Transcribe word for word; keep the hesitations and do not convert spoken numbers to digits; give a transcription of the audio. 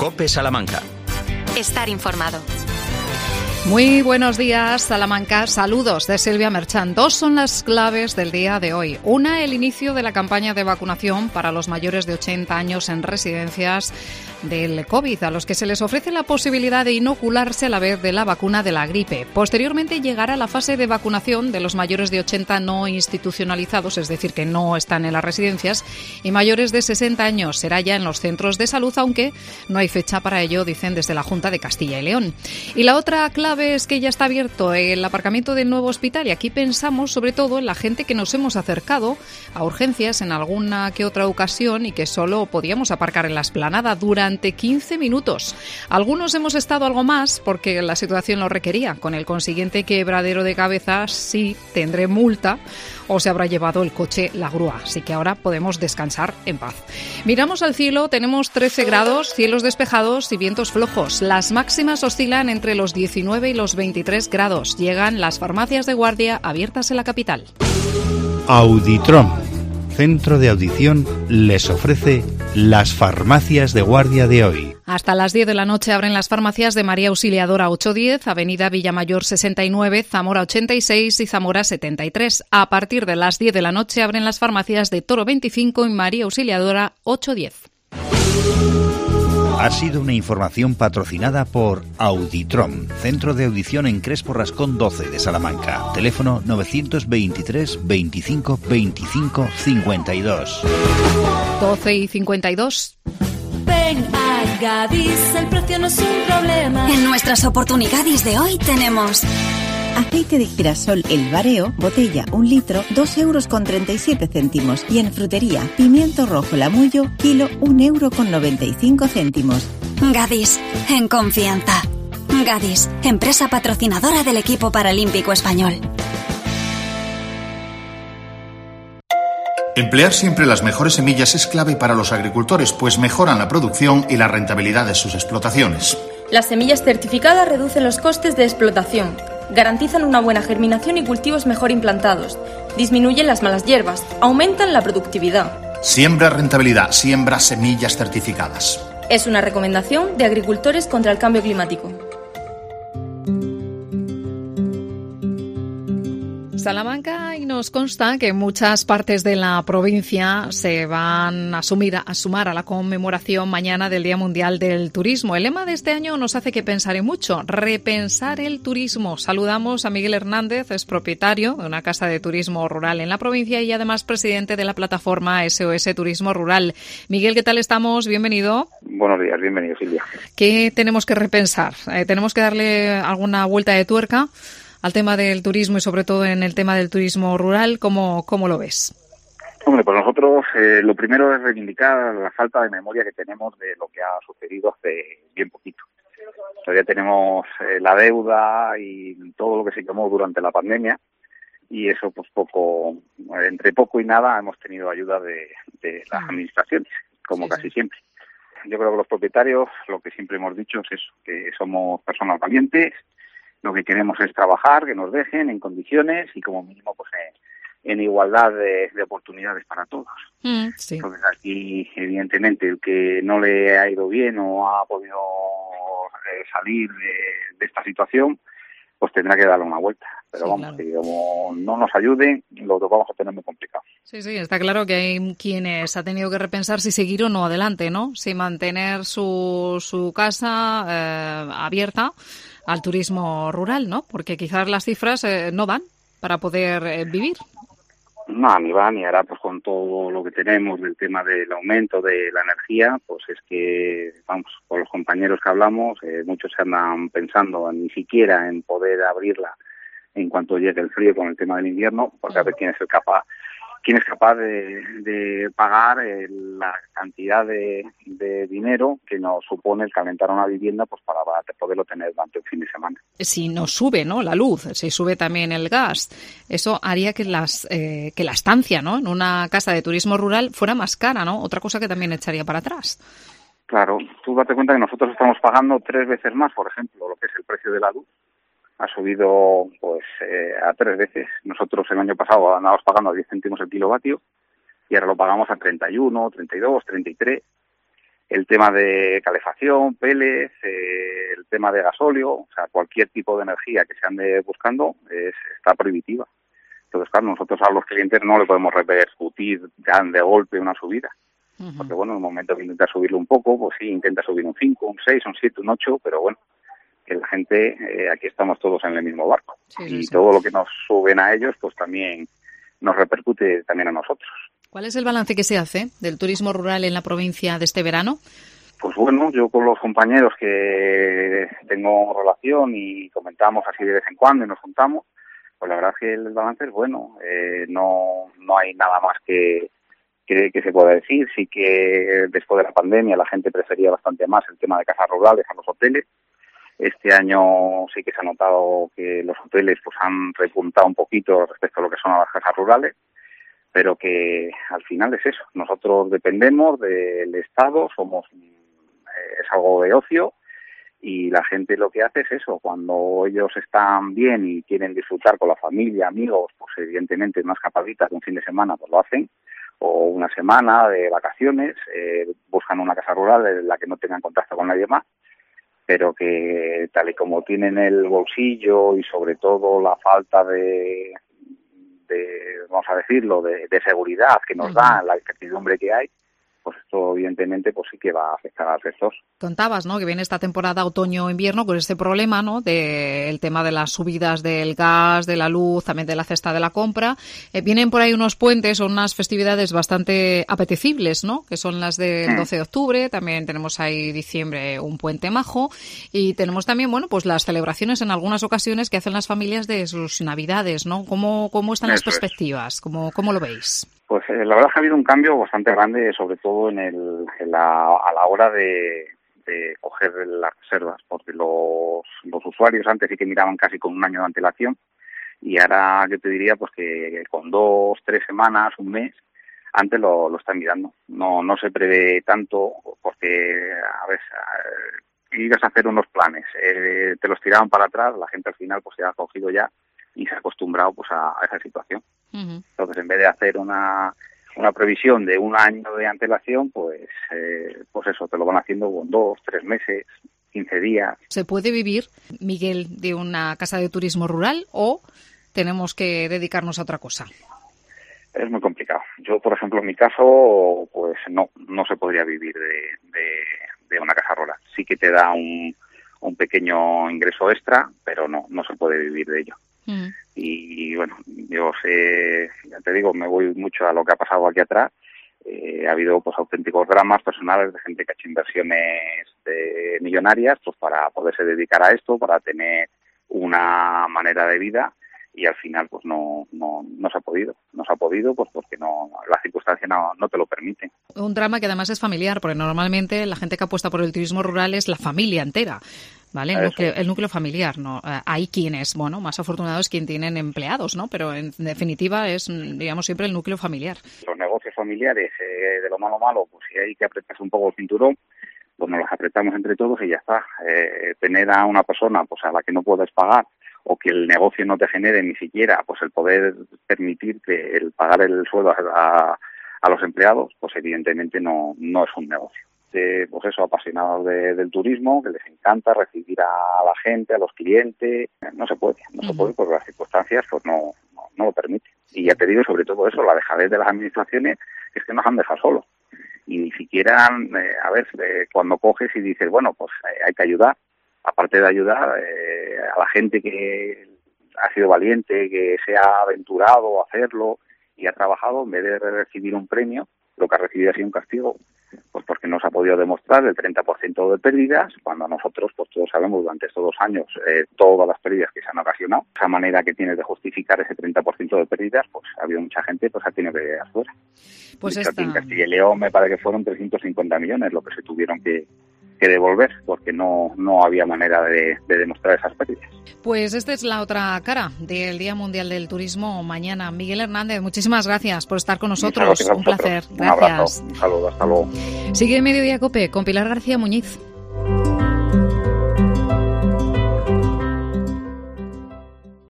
COPE Salamanca. Estar informado. Muy buenos días, Salamanca. Saludos de Silvia Merchán. Dos son las claves del día de hoy. Una, el inicio de la campaña de vacunación para los mayores de ochenta años en residencias del COVID, a los que se les ofrece la posibilidad de inocularse a la vez de la vacuna de la gripe. Posteriormente llegará la fase de vacunación de los mayores de ochenta no institucionalizados, es decir, que no están en las residencias, y mayores de sesenta años. Será ya en los centros de salud, aunque no hay fecha para ello, dicen desde la Junta de Castilla y León. Y la otra clave es que ya está abierto el aparcamiento del nuevo hospital, y aquí pensamos sobre todo en la gente que nos hemos acercado a urgencias en alguna que otra ocasión y que solo podíamos aparcar en la explanada durante quince minutos. Algunos hemos estado algo más porque la situación lo requería, con el consiguiente quebradero de cabeza si tendré multa o se habrá llevado el coche la grúa. Así que ahora podemos descansar en paz. Miramos al cielo, tenemos trece grados, cielos despejados y vientos flojos. Las máximas oscilan entre los diecinueve y los veintitrés grados. Llegan las farmacias de guardia abiertas en la capital. Auditrom, Centro de Audición, les ofrece las farmacias de guardia de hoy. Hasta las diez de la noche abren las farmacias de María Auxiliadora ochocientos diez, Avenida Villamayor sesenta y nueve, Zamora ochenta y seis y Zamora setenta y tres. A partir de las diez de la noche abren las farmacias de Toro veinticinco y María Auxiliadora ochocientos diez. Ha sido una información patrocinada por Auditrom, Centro de Audición en Crespo Rascón doce de Salamanca. Teléfono novecientos veintitrés veinticinco veinticinco cincuenta y dos. doce y cincuenta y dos. Ven a Gadis, el precio no es un problema. En nuestras oportunidades de hoy tenemos aceite de girasol El Bareo, botella un litro, dos euros con treinta y siete céntimos. Y en frutería, pimiento rojo Lamullo, kilo, un euro con noventa y cinco céntimos. Gadis, en confianza. Gadis, empresa patrocinadora del equipo paralímpico español. Emplear siempre las mejores semillas es clave para los agricultores, pues mejoran la producción y la rentabilidad de sus explotaciones. Las semillas certificadas reducen los costes de explotación, garantizan una buena germinación y cultivos mejor implantados, disminuyen las malas hierbas, aumentan la productividad. Siembra rentabilidad, siembra semillas certificadas. Es una recomendación de Agricultores contra el Cambio Climático. Salamanca, y nos consta que en muchas partes de la provincia se van a, asumir, a sumar a la conmemoración mañana del Día Mundial del Turismo. El lema de este año nos hace que pensar en mucho, repensar el turismo. Saludamos a Miguel Hernández, es propietario de una casa de turismo rural en la provincia y además presidente de la plataforma S O S Turismo Rural. Miguel, ¿qué tal estamos? Bienvenido. Buenos días, bienvenido, Silvia. ¿Qué tenemos que repensar? Eh, ¿Tenemos que darle alguna vuelta de tuerca al tema del turismo y sobre todo en el tema del turismo rural? ¿Cómo, cómo lo ves? Hombre, pues nosotros eh, lo primero es reivindicar la falta de memoria que tenemos de lo que ha sucedido hace bien poquito. Todavía tenemos eh, la deuda y todo lo que se quemó durante la pandemia, y eso pues poco, entre poco y nada hemos tenido ayuda de, de las administraciones, como sí, casi sí. siempre. Yo creo que los propietarios, lo que siempre hemos dicho es eso, que somos personas valientes. Lo que queremos es trabajar, que nos dejen en condiciones y como mínimo pues en, en igualdad de, de oportunidades para todos. Mm, sí. Entonces aquí evidentemente el que no le ha ido bien o ha podido eh, salir de, de esta situación pues tendrá que darle una vuelta. Pero sí, vamos, claro, que como no nos ayuden lo vamos a tener muy complicado. Sí, sí, está claro que hay quienes ha tenido que repensar si seguir o no adelante, ¿no? Si mantener su, su casa eh, abierta al turismo rural, ¿no? Porque quizás las cifras eh, no dan para poder eh, vivir. No, ni va, ni hará, pues con todo lo que tenemos del tema del aumento de la energía, pues es que, vamos, con los compañeros que hablamos, eh, muchos se andan pensando ni siquiera en poder abrirla en cuanto llegue el frío con el tema del invierno, porque a ver quién es el capaz quién es capaz de, de pagar eh, la cantidad de, de dinero que nos supone el calentar una vivienda pues para poderlo tener durante un fin de semana. Si nos sube, ¿no?, la luz, si sube también el gas, eso haría que las eh, que la estancia, ¿no?, en una casa de turismo rural fuera más cara, ¿no? Otra cosa que también echaría para atrás. Claro, tú date cuenta que nosotros estamos pagando tres veces más, por ejemplo, lo que es el precio de la luz. Ha subido pues eh, a tres veces. Nosotros el año pasado andábamos pagando a diez céntimos el kilovatio y ahora lo pagamos a treinta y uno, treinta y dos, treinta y tres. el tema de calefacción, peles, eh, el tema de gasóleo, o sea, cualquier tipo de energía que se ande buscando es, está prohibitiva. Entonces, claro, nosotros a los clientes no le podemos repercutir tan de golpe una subida. Uh-huh. Porque, bueno, en el momento que intenta subirlo un poco, pues sí, intenta subir un cinco, un seis, un siete, un ocho, pero bueno, que la gente, eh, aquí estamos todos en el mismo barco. Sí, sí, y sí. Todo lo que nos suben a ellos, pues también nos repercute también a nosotros. ¿Cuál es el balance que se hace del turismo rural en la provincia de este verano? Pues bueno, yo con los compañeros que tengo relación y comentamos así de vez en cuando y nos juntamos, pues la verdad es que el balance es bueno. Eh, no no hay nada más que, que, que se pueda decir. Sí que después de la pandemia la gente prefería bastante más el tema de casas rurales a los hoteles. Este año sí que se ha notado que los hoteles pues han repuntado un poquito respecto a lo que son las casas rurales, pero que al final es eso. Nosotros dependemos del Estado, somos eh, es algo de ocio y la gente lo que hace es eso. Cuando ellos están bien y quieren disfrutar con la familia, amigos, pues evidentemente unas escapadita de un fin de semana pues lo hacen, o una semana de vacaciones, eh, buscan una casa rural en la que no tengan contacto con nadie más, pero que tal y como tienen el bolsillo y sobre todo la falta de, de vamos a decirlo, de, de seguridad que nos da, la incertidumbre que hay, pues esto evidentemente pues sí que va a afectar al sector. Contabas, ¿no?, que viene esta temporada otoño-invierno con este problema, ¿no?, del tema de las subidas del gas, de la luz, también de la cesta de la compra. Eh, vienen por ahí unos puentes o unas festividades bastante apetecibles, ¿no?, que son las del doce de octubre, también tenemos ahí diciembre un puente majo y tenemos también, bueno, pues las celebraciones en algunas ocasiones que hacen las familias de sus navidades, ¿no? ¿Cómo, cómo están las perspectivas? ¿Cómo, cómo lo veis? Pues eh, la verdad es que ha habido un cambio bastante grande, sobre todo en, el, en la, a la hora de, de coger las reservas, porque los, los usuarios antes sí que miraban casi con un año de antelación y ahora yo te diría pues que con dos, tres semanas, un mes, antes lo, lo están mirando. No no se prevé tanto porque, a ver, ibas a hacer unos planes, eh, te los tiraban para atrás, la gente al final pues se ha cogido ya y se ha acostumbrado pues a, a esa situación. Uh-huh. Entonces, en vez de hacer una una previsión de un año de antelación, pues eh, pues eso, te lo van haciendo con dos, tres meses, quince días. ¿Se puede vivir, Miguel, de una casa de turismo rural o tenemos que dedicarnos a otra cosa? Es muy complicado. Yo, por ejemplo, en mi caso, pues no no se podría vivir de, de, de una casa rural. Sí que te da un, un pequeño ingreso extra, pero no no se puede vivir de ello. Mm. Y, y bueno, yo sé, ya te digo, me voy mucho a lo que ha pasado aquí atrás. Eh, ha habido pues auténticos dramas personales de gente que ha hecho inversiones de millonarias pues para poderse dedicar a esto, para tener una manera de vida y al final pues no no no se ha podido, no se ha podido pues porque no las circunstancias no, no te lo permiten. Un drama que además es familiar, porque normalmente la gente que apuesta por el turismo rural es la familia entera. ¿Vale? El núcleo, el núcleo familiar, ¿no? Hay quienes, bueno, más afortunados quien tienen empleados, ¿no? Pero en definitiva es, digamos, siempre el núcleo familiar. Los negocios familiares, eh, de lo malo malo, pues si hay que apretarse un poco el cinturón, pues nos los apretamos entre todos y ya está. Eh, tener a una persona, pues a la que no puedes pagar, o que el negocio no te genere ni siquiera, pues el poder permitir que el pagar el sueldo a, a los empleados, pues evidentemente no, no es un negocio. De, pues eso, apasionados de, del turismo, que les encanta recibir a la gente, a los clientes, no se puede, no uh-huh. se puede porque las circunstancias pues no, no, no lo permiten. Y ya te digo, sobre todo eso, la dejadez de las administraciones es que nos han dejado solos. Y ni siquiera, eh, a ver, eh, cuando coges y dices, bueno, pues eh, hay que ayudar, aparte de ayudar eh, a la gente que ha sido valiente, que se ha aventurado a hacerlo y ha trabajado, en vez de recibir un premio, lo que ha recibido ha sido un castigo. Pues porque no se ha podido demostrar el treinta por ciento de pérdidas, cuando nosotros, pues todos sabemos durante estos dos años eh, todas las pérdidas que se han ocasionado. Esa manera que tienes de justificar ese treinta por ciento de pérdidas, pues ha habido mucha gente pues ha tenido que ir afuera. Pues de esta... hecho, aquí en Castilla y León me parece que fueron trescientos cincuenta millones lo que se tuvieron que, que devolver, porque no no había manera de, de demostrar esas pérdidas. Pues esta es la otra cara del Día Mundial del Turismo mañana. Miguel Hernández, muchísimas gracias por estar con nosotros. Un placer. Gracias. Un abrazo, un saludo, hasta luego. Sigue Mediodía COPE con Pilar García Muñiz.